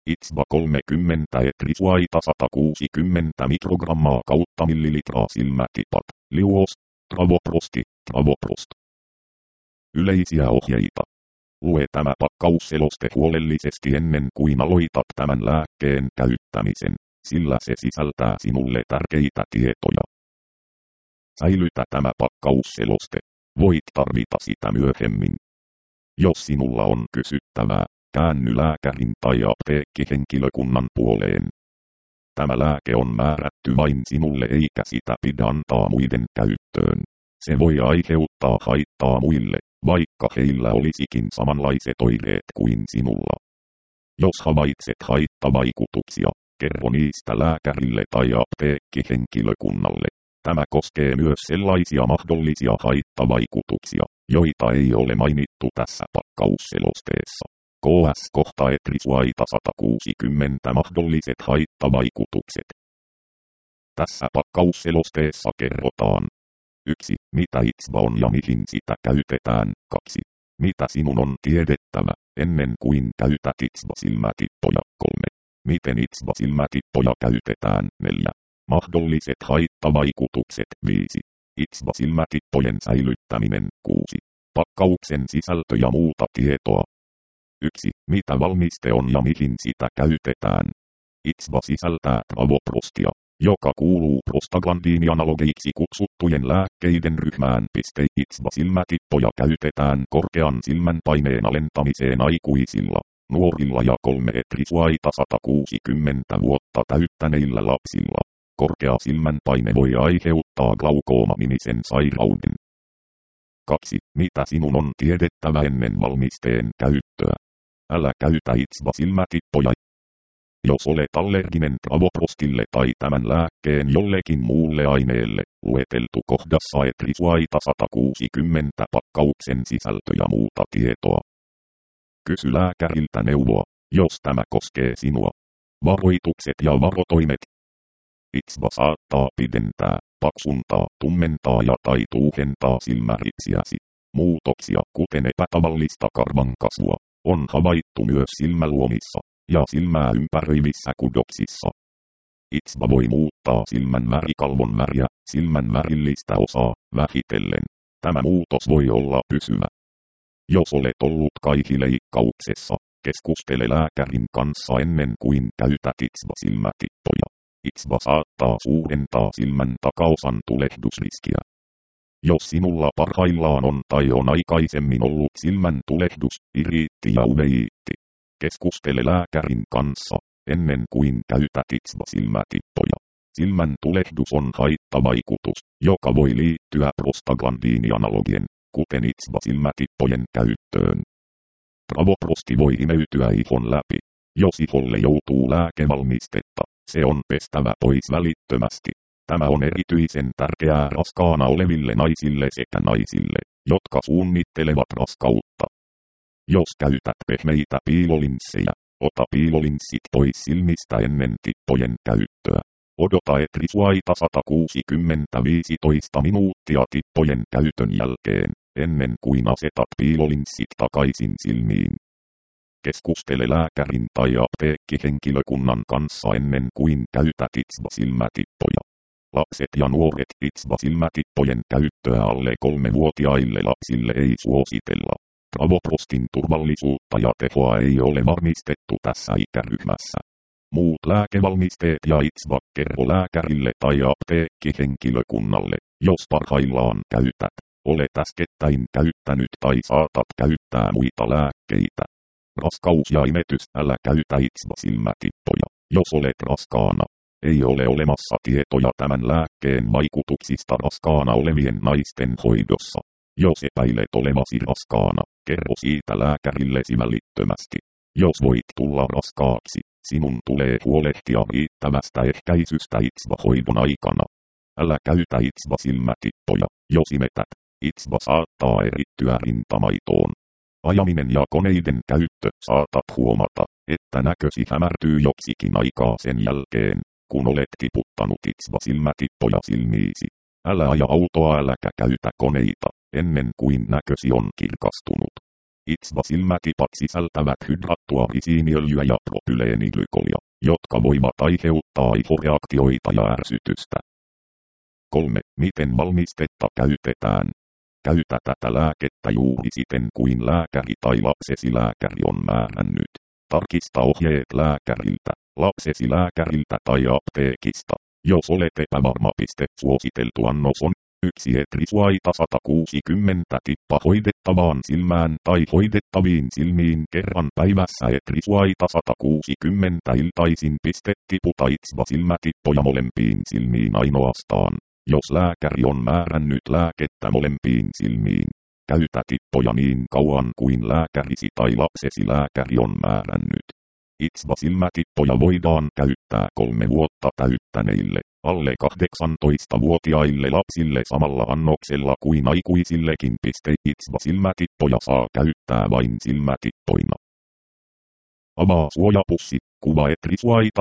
Itsva 30 etrisuaita 160 mikrogrammaa kautta millilitraa silmätipat. Liuos, Travoprost. Yleisiä ohjeita. Lue tämä pakkausseloste huolellisesti ennen kuin aloitat tämän lääkkeen käyttämisen, sillä se sisältää sinulle tärkeitä tietoja. Säilytä tämä pakkausseloste. Voit tarvita sitä myöhemmin. Jos sinulla on kysyttävää, käänny lääkärin tai apteekkihenkilökunnan puoleen. Tämä lääke on määrätty vain sinulle eikä sitä pidä antaa muiden käyttöön. Se voi aiheuttaa haittaa muille, vaikka heillä olisikin samanlaiset oireet kuin sinulla. Jos havaitset haittavaikutuksia, kerro niistä lääkärille tai apteekkihenkilökunnalle. Tämä koskee myös sellaisia mahdollisia haittavaikutuksia, joita ei ole mainittu tässä pakkausselosteessa. KS-kohta etrisuaita 160 mahdolliset haittavaikutukset. Tässä pakkausselosteessa kerrotaan: 1. Mitä Itsva on ja mihin sitä käytetään. 2. Mitä sinun on tiedettävä, ennen kuin käytät Itsva-silmätippoja. 3. Miten Itsva-silmätippoja käytetään. 4. Mahdolliset haittavaikutukset. 5. Itsva-silmätippojen säilyttäminen. 6. Pakkauksen sisältö ja muuta tietoa. 1. Mitä valmiste on ja mihin sitä käytetään. Itsva sisältää Travoprostia, joka kuuluu prostaglandiinianalogeiksi kutsuttujen lääkkeiden ryhmään. Itsva-silmätippoja käytetään korkean silmänpaineen alentamiseen aikuisilla, nuorilla ja 3 etrisuaita 160 vuotta täyttäneillä lapsilla. Korkea silmänpaine voi aiheuttaa glaukooma-nimisen sairauden. 2. Mitä sinun on tiedettävä ennen valmisteen käyttöä? Älä käytä Itsva-silmätippoja, jos olet allerginen Travoprostille tai tämän lääkkeen jollekin muulle aineelle. Lueteltu kohdassa etrisuaita 160 pakkauksen sisältö ja muuta tietoa. Kysy lääkäriltä neuvoa, jos tämä koskee sinua. Varoitukset ja varotoimet. Itsva saattaa pidentää, paksuntaa, tummentaa ja tai tuuhentaa silmäripsiäsi. Muutoksia, kuten epätavallista karvan kasvua, on havaittu myös silmäluomissa ja silmää ympäröivissä kudoksissa. Itsva voi muuttaa silmän värikalvon väriä, silmän värillistä osaa, vähitellen. Tämä muutos voi olla pysyvä. Jos olet ollut kaihileikkauksessa, keskustele lääkärin kanssa ennen kuin käytät Itsva-silmätippoja. Itsva saattaa suurentaa silmän takaosan tulehdusriskiä. Jos sinulla parhaillaan on tai on aikaisemmin ollut silmän tulehdus, iriitti ja uveiitti, keskustele lääkärin kanssa ennen kuin käytät Itsva-silmätippoja. Silmän tulehdus on haittavaikutus, joka voi liittyä prostaglandiinianalogien, kuten Itsva-silmätippojen käyttöön. Travoprosti voi imeytyä ihon läpi. Jos iholle joutuu lääkevalmistetta, se on pestävä pois välittömästi. Tämä on erityisen tärkeää raskaana oleville naisille sekä naisille, jotka suunnittelevat raskautta. Jos käytät pehmeitä piilolinssejä, ota piilolinssit pois silmistä ennen tippojen käyttöä. Odota etrisuaita 160-15 minuuttia tippojen käytön jälkeen, ennen kuin asetat piilolinssit takaisin silmiin. Keskustele lääkärin tai apteekkihenkilökunnan kanssa ennen kuin käytät Itsva-silmätippoja. Lapset ja nuoret Itsva-silmätippojen käyttöä alle 3-vuotiaille lapsille ei suositella. Travoprostin turvallisuutta ja tehoa ei ole varmistettu tässä ikäryhmässä. Muut lääkevalmisteet ja Itsva kerro lääkärille tai apteekkihenkilökunnalle, jos parhaillaan käytät, olet äskettäin käyttänyt tai saatat käyttää muita lääkkeitä. Raskaus ja imetys. Älä käytä Itsva-silmätippoja, jos olet raskaana. Ei ole olemassa tietoja tämän lääkkeen vaikutuksista raskaana olevien naisten hoidossa. Jos epäilet olevasi raskaana, kerro siitä lääkärillesi välittömästi. Jos voit tulla raskaaksi, sinun tulee huolehtia riittävästä ehkäisystä Itsva-hoidon aikana. Älä käytä Itsva-silmätippoja, jos imetät. Itsva saattaa erittyä rintamaitoon. Ajaminen ja koneiden käyttö. Saatat huomata, että näkösi hämärtyy joksikin aikaa sen jälkeen, kun olet tiputtanut Itsva-silmätippoja silmiisi. Älä aja autoa äläkä käytä koneita, ennen kuin näkösi on kirkastunut. ITSVA-silmätipat sisältävät hydrattua risiiniöljyä ja propyleeniglykolia, jotka voivat aiheuttaa ihoreaktioita ja ärsytystä. 3. Miten valmistetta käytetään? Käytä tätä lääkettä juuri siten kuin lääkäri tai lapsesi lääkäri on määrännyt. Tarkista ohjeet lääkäriltä, lapsesi lääkäriltä tai apteekista. Jos olet epävarma, suositeltu annos on 1 etrisuaita 160 tippa hoidettavaan silmään tai hoidettaviin silmiin kerran päivässä. Etrisuaita 160 iltaisin. Tiputa ITSVA-silmätippoja molempiin silmiin ainoastaan, jos lääkäri on määrännyt lääkettä molempiin silmiin. Käytä tippoja niin kauan kuin lääkärisi tai lapsesi lääkäri on määrännyt. ITSVA-silmätippoja voidaan käyttää 3 vuotta täyttäneille, alle 18-vuotiaille lapsille samalla annoksella kuin aikuisillekin. ITSVA-silmätippoja saa käyttää vain silmätippoina. Avaa suojapussi, kuva etrisuaita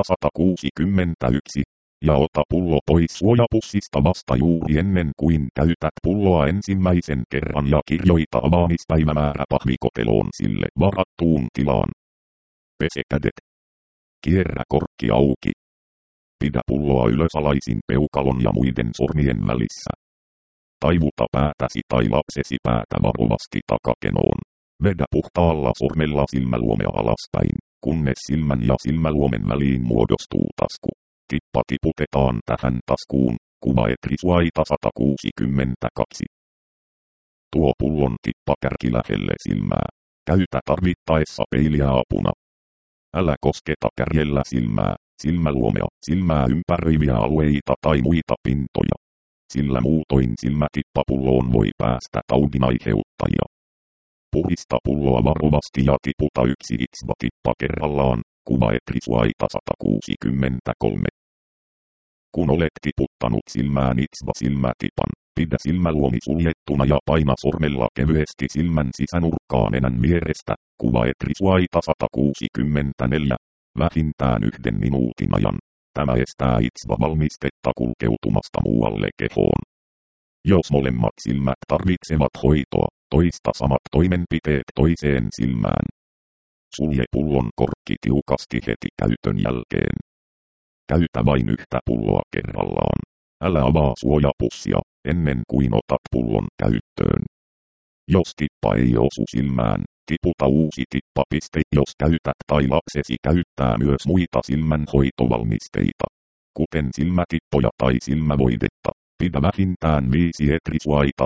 161, ja ota pullo pois suojapussista vasta juuri ennen kuin käytät pulloa ensimmäisen kerran ja kirjoita avaamispäivämäärä pahvikoteloon sille varattuun tilaan. Pese kädet. Kierrä korkki auki. Pidä pulloa ylösalaisin peukalon ja muiden sormien välissä. Taivuta päätäsi tai lapsesi päätä varovasti takakenoon. Vedä puhtaalla sormella silmäluomea alaspäin, kunnes silmän ja silmäluomen väliin muodostuu tasku. Tippa tiputetaan tähän taskuun, kuva etrisuaita 162. Tuo pullon tippakärki lähelle silmää. Käytä tarvittaessa peiliä apuna. Älä kosketa kärjellä silmää, silmäluomea, silmää ympäröiviä alueita tai muita pintoja, sillä muutoin silmätippapulloon voi päästä taudin aiheuttajia. Puhdista pulloa varovasti ja tiputa 1 ITSVA-tippa kerrallaan, kuva etrisuaita 163. Kun olet tiputtanut silmään ITSVA-silmätipan, pidä silmäluomi suljettuna ja paina sormella kevyesti silmän sisänurkkaan nenän vierestä, kuva etrisuaita 164, vähintään 1 minuutin ajan. Tämä estää ITSVA-valmistetta kulkeutumasta muualle kehoon. Jos molemmat silmät tarvitsevat hoitoa, toista samat toimenpiteet toiseen silmään. Sulje pullon korkki tiukasti heti käytön jälkeen. Käytä vain 1 pulloa kerrallaan. Älä avaa suojapussia ennen kuin otat pullon käyttöön. Jos tippa ei osu silmään, tiputa uusi tippa. Jos käytät tai lapsesi käyttää myös muita silmänhoitovalmisteita, kuten silmätippoja tai silmävoidetta, pidä vähintään 5 etrisuaita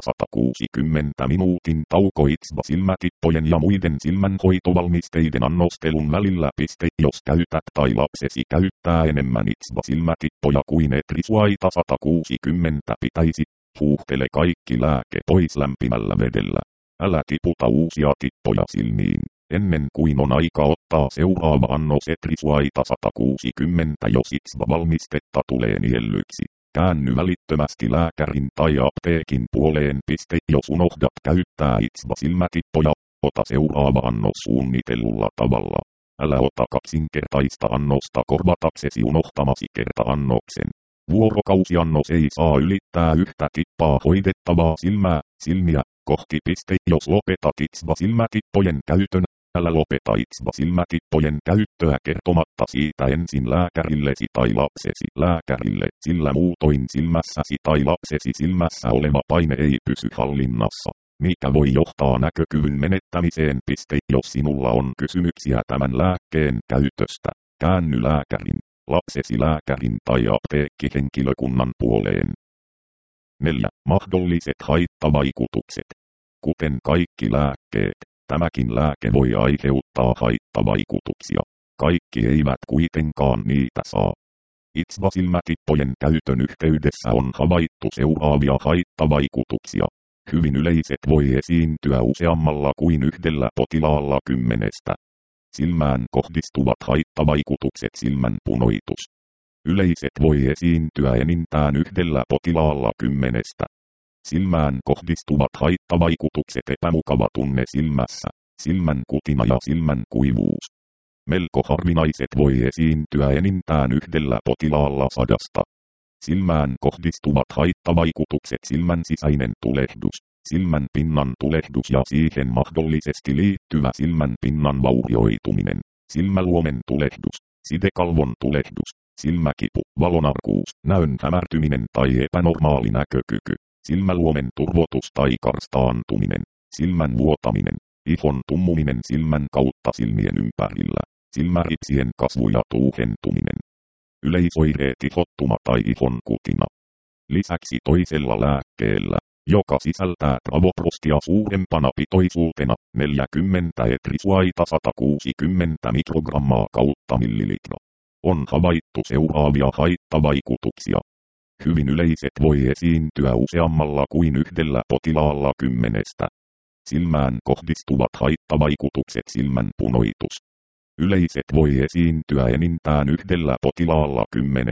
160 minuutin tauko ITSVA-silmätippojen ja muiden silmänhoitovalmisteiden annostelun välillä. Jos käytät tai lapsesi käyttää enemmän ITSVA-silmätippoja kuin etrisuaita 160 pitäisi, huuhtele kaikki lääke pois lämpimällä vedellä. Älä tiputa uusia tippoja silmiin, ennen kuin on aika ottaa seuraava annos etrisuaita 160. Jos ITSVA-valmistetta tulee niellyksi, käänny välittömästi lääkärin tai apteekin puoleen. Jos unohdat käyttää ITSVA-silmätippoja, ota seuraava annos suunnitellulla tavalla. Älä ota kaksinkertaista annosta korvataksesi unohtamasi kerta-annoksen. Vuorokausiannos ei saa ylittää 1 tippaa hoidettavaa silmiä kohti. Jos lopetat ITSVA-silmätippojen käytön, älä lopeta ITSVA-silmätippojen käyttöä kertomatta siitä ensin lääkärillesi tai lapsesi lääkärille, sillä muutoin silmässäsi tai lapsesi silmässä oleva paine ei pysy hallinnassa, mikä voi johtaa näkökyvyn menettämiseen. Jos sinulla on kysymyksiä tämän lääkkeen käytöstä, käänny lääkärin, lapsesi lääkärin tai apteekkihenkilökunnan puoleen. 4. Mahdolliset haittavaikutukset. Kuten kaikki lääkkeet, tämäkin lääke voi aiheuttaa haittavaikutuksia. Kaikki eivät kuitenkaan niitä saa. ITSVA-silmätippojen käytön yhteydessä on havaittu seuraavia haittavaikutuksia. Hyvin yleiset voi esiintyä useammalla kuin 1 potilaalla 10. Silmään kohdistuvat haittavaikutukset. Silmän punoitus. Yleiset voi esiintyä enintään 1 potilaalla 10. Silmään kohdistuvat haittavaikutukset. Epämukava tunne silmässä, silmän kutina ja silmän kuivuus. Melko harvinaiset voi esiintyä enintään 1 potilaalla 100. Silmään kohdistuvat haittavaikutukset. Silmän sisäinen tulehdus, silmän pinnan tulehdus ja siihen mahdollisesti liittyvä silmän pinnan vaurioituminen, silmäluomen tulehdus, sidekalvon tulehdus, silmäkipu, valonarkuus, näön hämärtyminen tai epänormaali näkökyky, silmäluomen turvotus tai karstaantuminen, silmän vuotaminen, ihon tummuminen silmän kautta silmien ympärillä, silmäripsien kasvu ja tuuhentuminen. Yleisoireet ihottuma tai ihon kutina. Lisäksi toisella lääkkeellä, joka sisältää travoprostia suurempana pitoisuutena 40 etrisuaita 160 mikrogrammaa kautta millilitra, on havaittu seuraavia haittavaikutuksia. Hyvin yleiset voi esiintyä useammalla kuin yhdellä potilaalla 10. Silmään kohdistuvat haittavaikutukset silmän punoitus. Yleiset voi esiintyä enintään yhdellä potilaalla 10.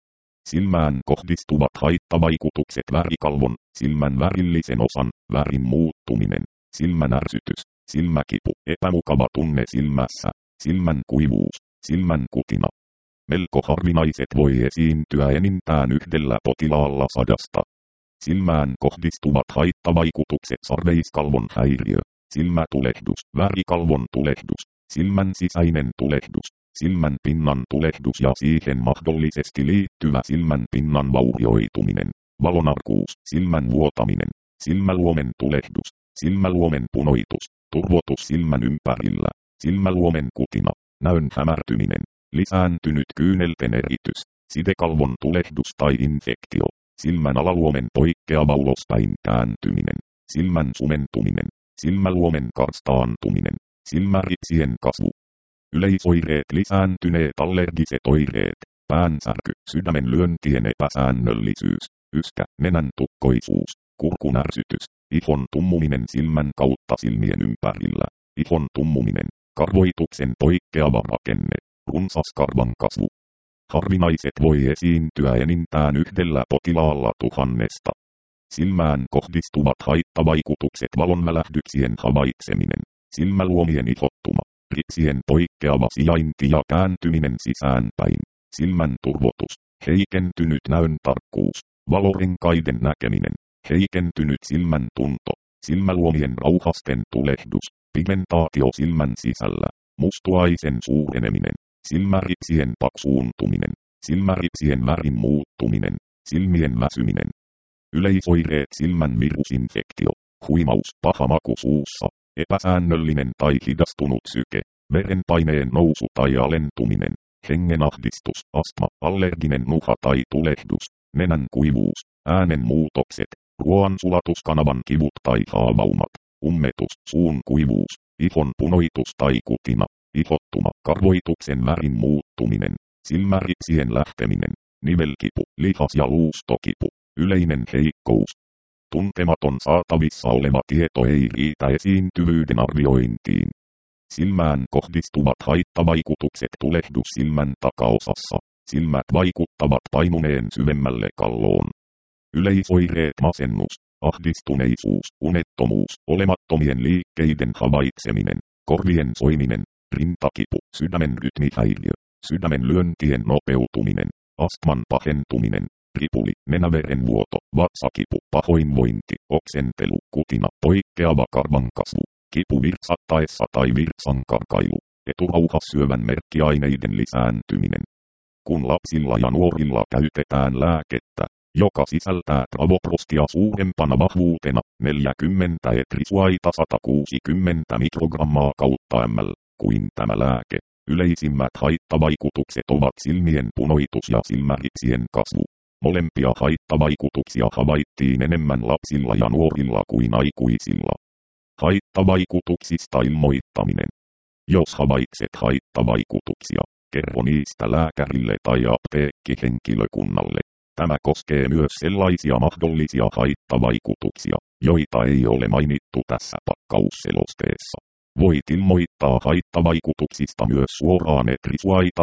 Silmään kohdistuvat haittavaikutukset värikalvon, silmän värillisen osan, värin muuttuminen, silmän ärsytys, silmäkipu, epämukava tunne silmässä, silmän kuivuus, silmän kutina. Melko harvinaiset voi esiintyä enintään yhdellä potilaalla 100. Silmään kohdistuvat haittavaikutukset sarveiskalvon häiriö, silmätulehdus, värikalvon tulehdus, silmän sisäinen tulehdus, silmän pinnan tulehdus ja siihen mahdollisesti liittyvä silmän pinnan vaurioituminen, valonarkuus, silmän vuotaminen, silmäluomen tulehdus, silmäluomen punoitus, turvotus silmän ympärillä, silmäluomen kutina, näön hämärtyminen, lisääntynyt kyynelten eritys, sidekalvon tulehdus tai infektio, silmän alaluomen poikkeava ulospäin kääntyminen, silmän sumentuminen, silmäluomen karstaantuminen, silmäripsien kasvu. Yleisoireet lisääntyneet allergiset oireet, päänsärky, sydämen lyöntien epäsäännöllisyys, yskä, nenän tukkoisuus, kurkun ärsytys, ihon tummuminen silmän kautta silmien ympärillä, ihon tummuminen, karvoituksen poikkeava rakenne, runsas karvan kasvu. Harvinaiset voi esiintyä enintään yhdellä potilaalla 1000. Silmään kohdistuvat haittavaikutukset valonvälähdyksien havaitseminen, silmäluomien ihottuma, ripsien poikkeava sijainti ja kääntyminen sisäänpäin, silmän turvotus, heikentynyt näön tarkkuus, valorenkaiden näkeminen, heikentynyt silmän tunto, silmäluomien rauhasten tulehdus, pigmentaatio silmän sisällä, mustuaisen suureneminen, silmäripsien paksuuntuminen, silmäripsien värin muuttuminen, silmien väsyminen. Yleisoireet silmän virusinfektio, huimaus, paha maku suussa, epäsäännöllinen tai hidastunut syke, verenpaineen nousu tai alentuminen, hengenahdistus, astma, allerginen nuha tai tulehdus, nenän kuivuus, äänen muutokset, ruoansulatuskanavan kivut tai haavaumat, ummetus, suun kuivuus, ihon punoitus tai kutina, ihottuma, karvoituksen värin muuttuminen, silmäripsien lähteminen, nivelkipu, lihas- ja luustokipu, yleinen heikkous. Tuntematon saatavissa oleva tieto ei riitä esiintyvyyden arviointiin. Silmään kohdistuvat haittavaikutukset tulehdus silmän takaosassa, silmät vaikuttavat painuneen syvemmälle kalloon. Yleisoireet masennus, ahdistuneisuus, unettomuus, olemattomien liikkeiden havaitseminen, korvien soiminen, rintakipu, sydämen rytmihäiriö, sydämen lyöntien nopeutuminen, astman pahentuminen, ripuli, nenäverenvuoto, vatsakipu, pahoinvointi, oksentelu, kutina, poikkeava karvan kasvu, kipu virtsattaessa tai virtsan karkailu, eturauhas syövän merkkiaineiden lisääntyminen. Kun lapsilla ja nuorilla käytetään lääkettä, joka sisältää travoprostia suurempana vahvuutena 40 etrisuaita 160 mikrogrammaa kautta ml, kuin tämä lääke, yleisimmät haittavaikutukset ovat silmien punoitus ja silmäripsien kasvu. Molempia haittavaikutuksia havaittiin enemmän lapsilla ja nuorilla kuin aikuisilla. Haittavaikutuksista ilmoittaminen. Jos havaitset haittavaikutuksia, kerro niistä lääkärille tai apteekkihenkilökunnalle. Tämä koskee myös sellaisia mahdollisia haittavaikutuksia, joita ei ole mainittu tässä pakkausselosteessa. Voit ilmoittaa haittavaikutuksista myös suoraan etrisuaita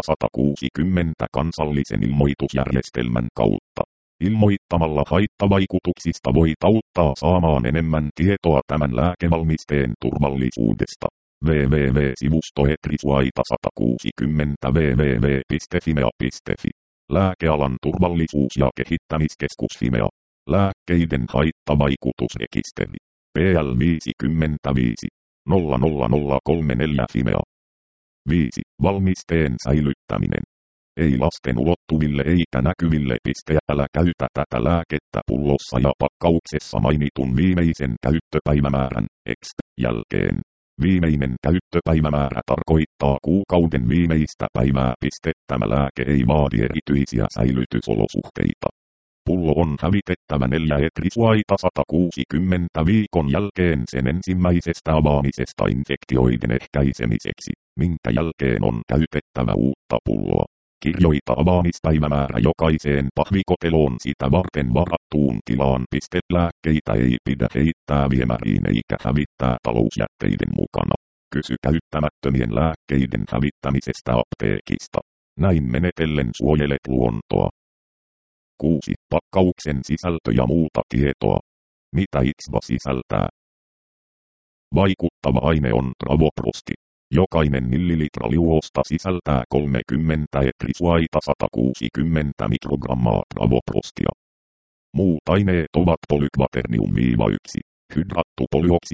160 kansallisen ilmoitusjärjestelmän kautta. Ilmoittamalla haittavaikutuksista voit auttaa saamaan enemmän tietoa tämän lääkevalmisteen turvallisuudesta. www.sivusto etrisuaita 160 www.fimea.fi. Lääkealan turvallisuus- ja kehittämiskeskus Fimea. Lääkkeiden haittavaikutusrekisteri. PL 55 00034 Fimea. 5. Valmisteen säilyttäminen. Ei lasten ulottuville eikä näkyville. Älä käytä tätä lääkettä pullossa ja pakkauksessa mainitun viimeisen käyttöpäivämäärän jälkeen. Viimeinen käyttöpäivämäärä tarkoittaa kuukauden viimeistä päivää. Tämä lääke ei vaadi erityisiä säilytysolosuhteita. Pullo on hävitettävä 4-etrisuaita-160 viikon jälkeen sen ensimmäisestä avaamisesta infektioiden ehkäisemiseksi, minkä jälkeen on käytettävä uutta pulloa. Kirjoita avaamispäivämäärä jokaiseen pahvikoteloon sitä varten varattuun tilaan. Lääkkeitä ei pidä heittää viemäriin eikä hävittää talousjätteiden mukana. Kysy käyttämättömien lääkkeiden hävittämisestä apteekista. Näin menetellen suojelet luontoa. 6. Pakkauksen sisältö ja muuta tietoa. Mitä ITSVA sisältää? Vaikuttava aine on travoprosti. Jokainen millilitra liuosta sisältää 30 etrisuaita 160 mikrogrammaa travoprostia. Muut aineet ovat polykvaternium-1, hydrattu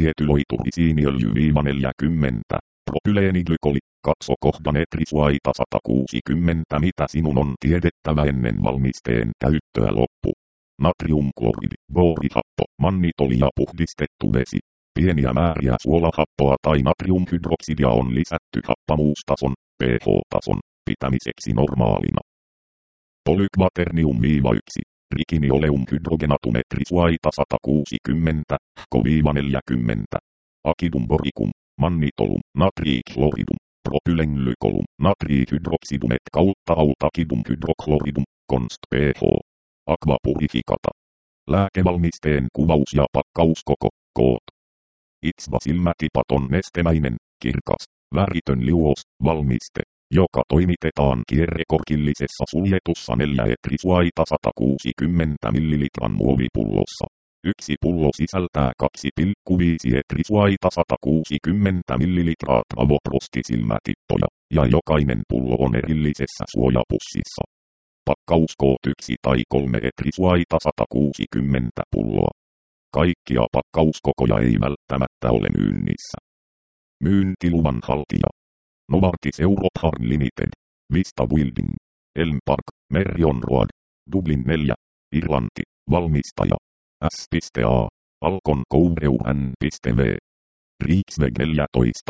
polyoksietyloiturisiiniöljy-40, propyleeniglikoli, katsokohdan etrisuaita 160. Mitä sinun on tiedettävä ennen valmisteen käyttöä loppu. Natriumkloridi, boorihappo, mannitoli ja puhdistettu vesi. Pieniä määriä suolahappoa tai natriumhydroksidia on lisätty happamuustason, pH-tason, pitämiseksi normaalina. Polykvaternium-1, rikinioleuumhydrogenatum etrisuaita 160, K-40, akidum boricum, mannitolum, natriichloridum, propylenglykolum, natriihydroksidum et kautta autakidum hydrochloridum, const pH. Aqua purificata. Lääkevalmisteen kuvaus ja pakkauskoko, koot. ITSVA silmätipaton nestemäinen, kirkas, väritön liuos, valmiste, joka toimitetaan kierrekorkillisessa suljetussa 4-etrisuaita 160 ml muovipullossa. Yksi pullo sisältää 2,5 etrisuaita 160 ml travoprostisilmätippoja, ja jokainen pullo on erillisessä suojapussissa. Pakkauskoot 1 tai 3 etrisuaita 160 pulloa. Kaikkia pakkauskokoja ei välttämättä ole myynnissä. Myyntiluvan haltija. Novartis Europe Limited, Vista Building, Elm Park, Merrion Road, Dublin 4, Irlanti, valmistaja, S.A. Alcon Coureu N.V. Riksväg 14,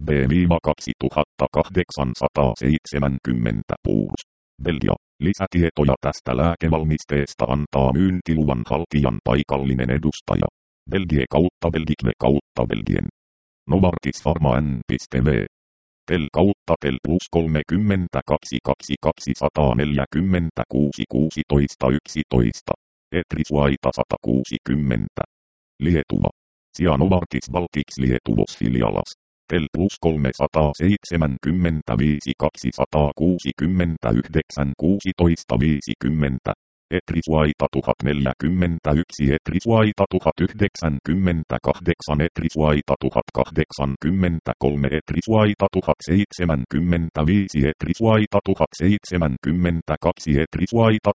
B-2870 Puurs, Belgia. Lisätietoja tästä lääkevalmisteesta antaa myyntiluvan haltijan paikallinen edustaja. Belgie kautta Belgique kautta Belgien. Novartis Pharma N.V. Tel kautta Tel plus 32 246 16 11. Etrisuaita 160. Lietuva. Sia Novartis Baltics Lietuvos filialas. Tel plus 375 269 16 50. Etrisuaita 1041 Etrisuaita 1098 Etrisuaita 1083 Etrisuaita 1075 Etrisuaita 1072 Etrisuaita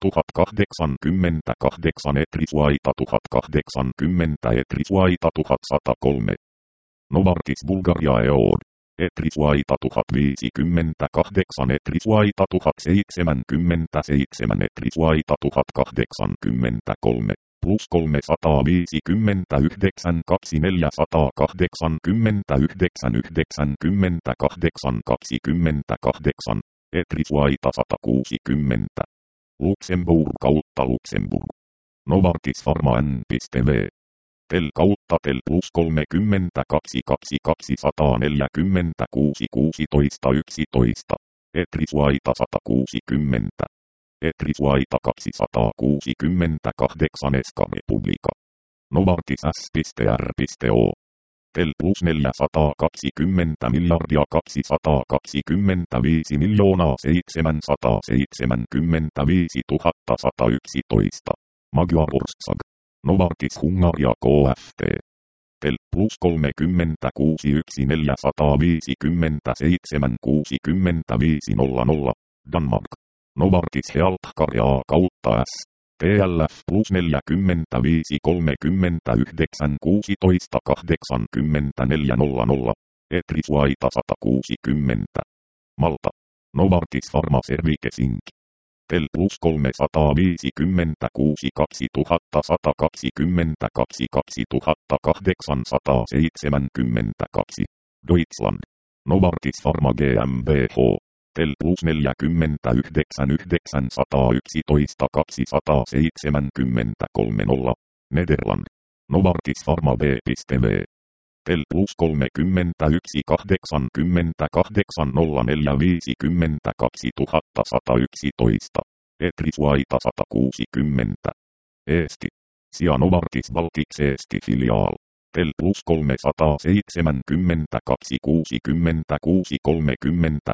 1088 Etrisuaita 1080 Etrisuaita 1103. Novartis Bulgaria EOD. Etrisuaita 1058 Etrisuaita 1077 Etrisuaita 1083 plus 359 2489 98 28 Etrisuaita 160. Luxemburg kautta Luxemburg. Novartis Pharma N.V. Tel kautta Tel plus 32 246 16 11. Etrisuaita 160. Etrisuaita 268 Eska Republika. Novartis S.R.O. Tel plus 420 miljardia 225 miljoonaa 775 111. Magyar Orsag. Novartis Hungaria Kft. Tel plus 36 457 65 00. Danmark. Novartis Healthcare kautta S. TLF plus 45 39 16 84 00. Etrisvaita 160. Malta. Novartis Pharma Cervices Inc. TEL plus 356 2122 2872. Deutschland. Novartis Pharma GmbH. TEL plus 49 911 273 0. Nederland. Novartis Pharma B.V. TEL plus 31 88 04 52 2111. Etrisvaita 160. Eesti. SIA Novartis Baltics Eesti filiaal. TEL plus 372 66 30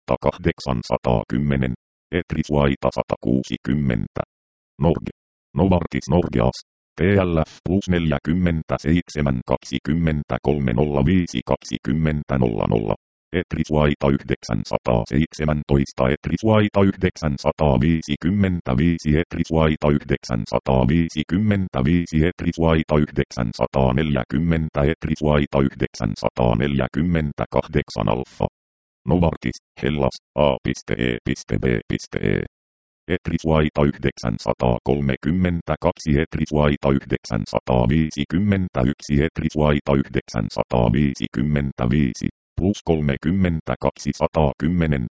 810. Etrisvaita 160. Norge. Novartis Norgeas. TLF plus 47 23 05 20 00. Etrisvaita 917. Etrisvaita 955. Etrisvaita 955. Etrisvaita 940. Etrisvaita 948 alfa. Novartis, Hellas, A.E.B.E. Etrisvaita 932. Etrisvaita 951. Etrisvaita 955. Plus 30 210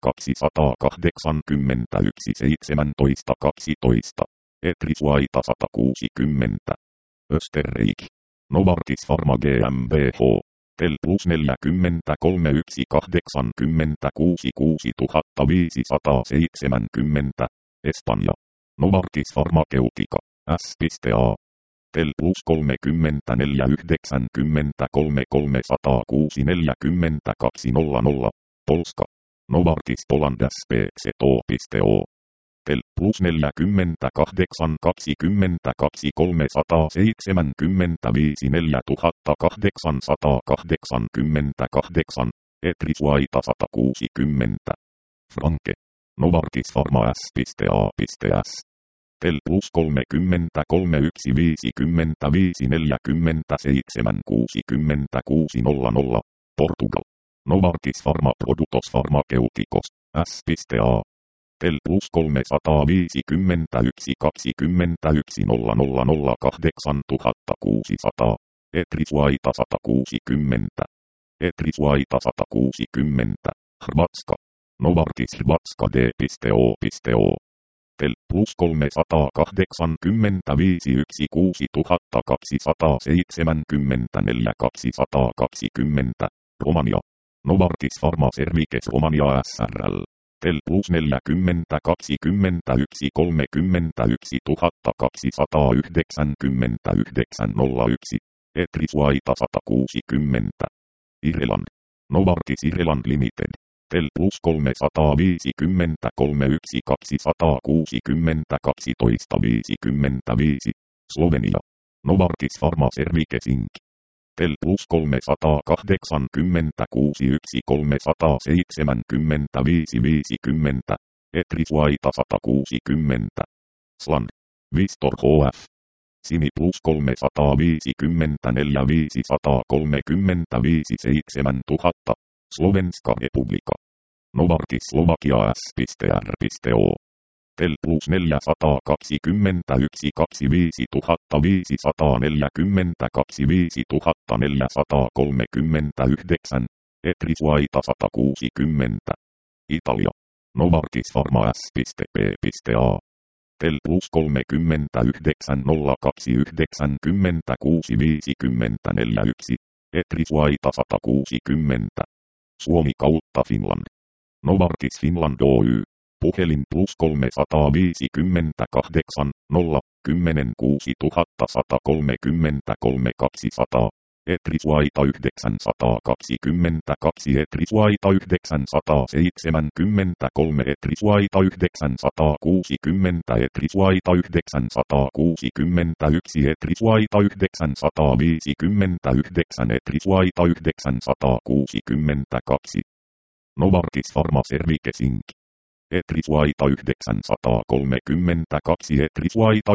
281 17 12. Etrisvaita 160. Österreich. Novartis Pharma GmbH. TEL plus 43 186 6570. Espanja. Novartis Pharmaceutica. S.A. TEL plus 34 93 306 42 00. Polska. Novartis Poland S.P.O. TEL plus 48 22 375 4888. Etrisvaita 160. Franke. Novartis Pharma S.A.S. TEL plus 33 155 47 66 00. Portugal. Novartis Pharma Productos Pharmaceuticos. S.A. TEL plus 351 21 000 8600. Etrisvaita 160. Etrisvaita 160. Hrvatska. Novartis Hrvatska D.O. TEL plus 385 16274 220. Romania. Novartis Pharma Cervices Romania S.R.L. TEL plus 40 21 31 299 01. Etrisvaita 160. Irland. Novartis Irland Limited. TEL plus 350 31 260 12 55. Slovenia. Novartis Pharma Cervices Inc. TEL plus 386 375 50. Etrisvaita 160. Slan. Vistor HF. Sini plus 354 535 7000. Slovenska Republika. Novartis Slovakia S.R.O. TEL plus 421 25 540 25 439. Etrisvaita 160. Italia. Novartis Pharma S.P.A. TEL plus 39 02 90 650 41. Etrisvaita 160. Suomi kautta Finland. Novartis Finland Oy. Puhelin plus 358 0 10 6133 200. Etrisvaita 922. Etrisvaita 973. Etrisvaita 960. Etrisvaita 961. Etrisvaita 959. Etrisvaita 962. Novartis Pharma Cervices Inc. Etrisvaita 932 Etrisvaita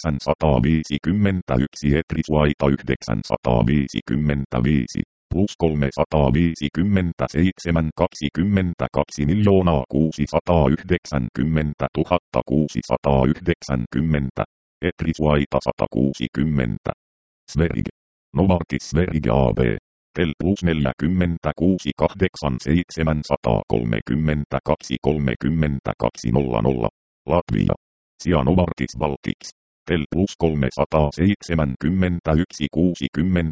951 Etrisvaita 955 plus 357 22 690 690 Etrisvaita 160 Sverige Novartis Sverige AB Tel plus 46 8 732 32 00 Latvia Sia Novartis Baltics Tel plus 371 67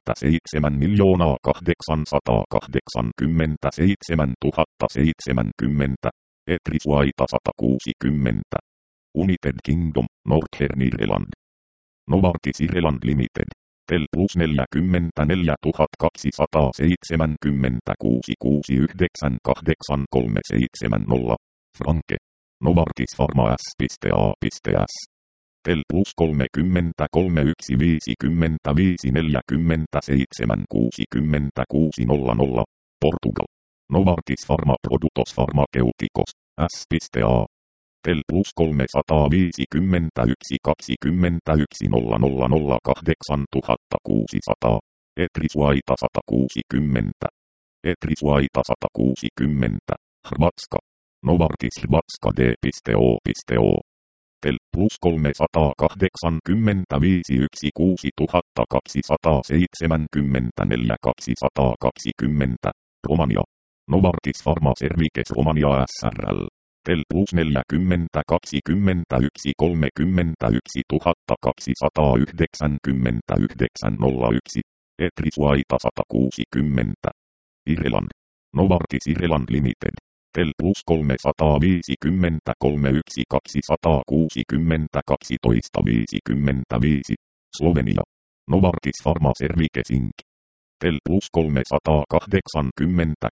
887 070 Etrisvaita 160 United Kingdom Northern Ireland Novartis Ireland Limited Tel plus 44 276 69 8370 Franke Novartis Pharma S.A.S. Tel plus 33 155 47 66 00 Portugal Novartis Pharma Productos Pharmaceuticos S.A. Tel plus 351 21 000 8600 Etrisvaita 160 Etrisvaita 160 Hrvatska Novartis Hrvatska D.O. Tel plus 385 16 274 220 Romania Novartis Pharma Services Romania S.R.L. Tel plus 40 21 31 299 01 Etrisvaita 160 Ireland Novartis Ireland Limited Tel plus 350 31 260 12 55 Slovenia Novartis Pharma Services Inc. Tel plus 386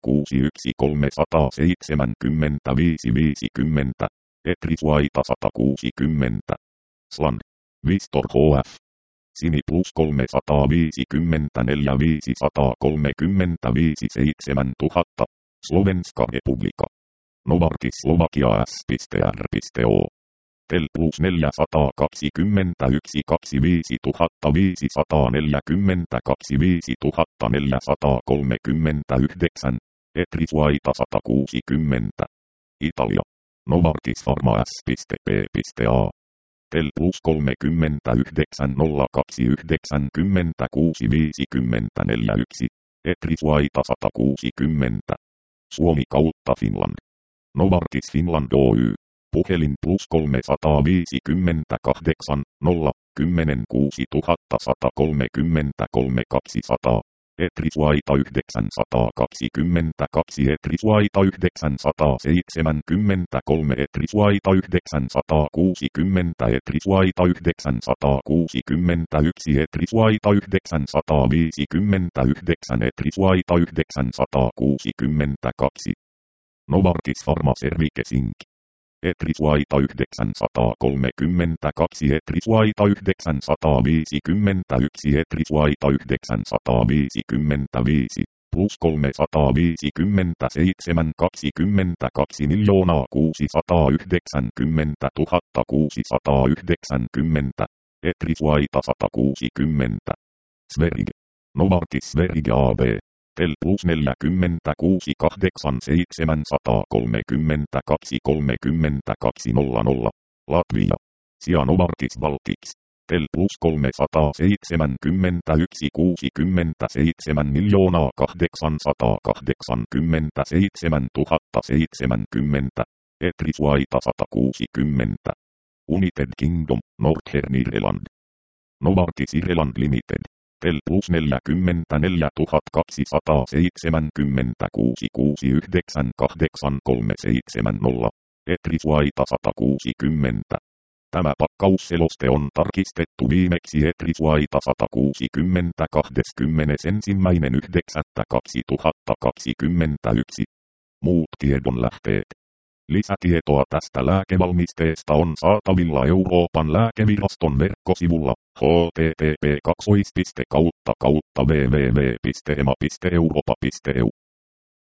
375 50 Etrisvaita 160 Sland Vistor HF Sini plus 354 535 7000 Slovenska Republika Novartis Slovakia S.R.O. Tel plus 421 25 540 25 439 Etrisvaita 160 Italia Novartis Pharma S.P.A. Tel plus 39 02 96 50 41 Etrisvaita 160 Suomi kautta Finland Novartis Finland Oy Puhelin plus 358 0 10 6133 200 Etrisvaita 922 Etrisvaita 973 Etrisvaita 960 Etrisvaita 961 Etrisvaita 959 Etrisvaita 962 Novartis Pharma Services Inc. Etrisvaita 932 Etrisvaita 951 Etrisvaita 955 plus 357 22 690 690 Etrisvaita 160 Sverige Novartis Sverige AB Tel plus 46 8 732 32 00 Latvia Sia Novartis Baltics Tel plus 371 67 887 070 Etrisvaita 160 United Kingdom Northern Ireland Novartis Ireland Limited Tel plus 44 276 69 8370 Etrisvaita 160 Tämä pakkausseloste on tarkistettu viimeksi Etrisvaita 160 21.9.2021. Muut tiedonlähteet. Lisätietoa tästä lääkevalmisteesta on saatavilla Euroopan lääkeviraston verkkosivulla http://www.ema.europa.eu